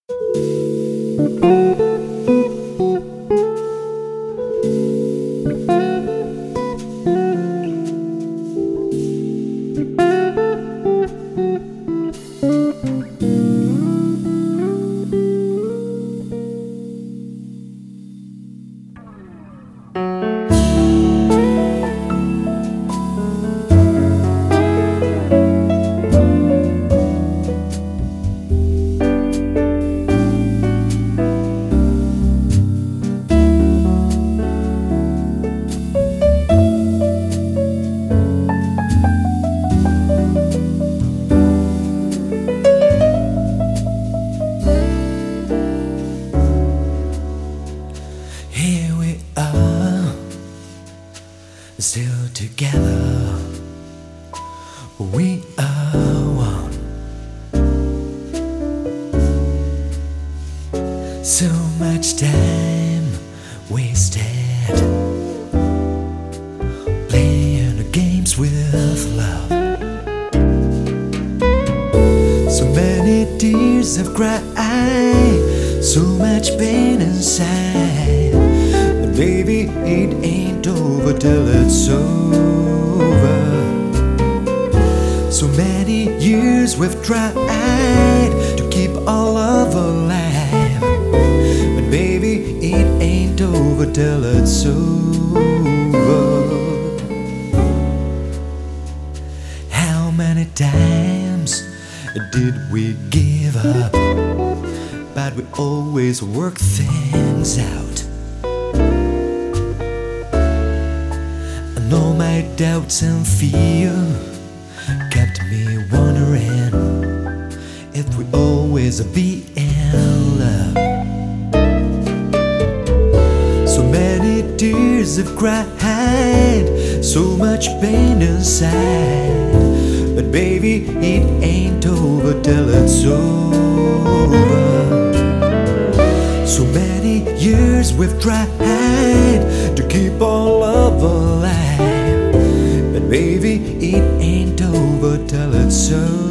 Here we are, still together. We are one. So much time wasted playing the games with love. So many tears have cried, so much pain inside. But baby, it ain't over till it's over. So many years we've tried to keep our love alive. But baby, it ain't over till it's over. How many times did we give up? But we always work things out. And all my doubts and fear kept me wondering if we always be in love. So many tears have cried, so much pain inside. But baby, it ain't over till it's over. So many years we've tried to keep our love alive. But baby, it ain't over till it's over.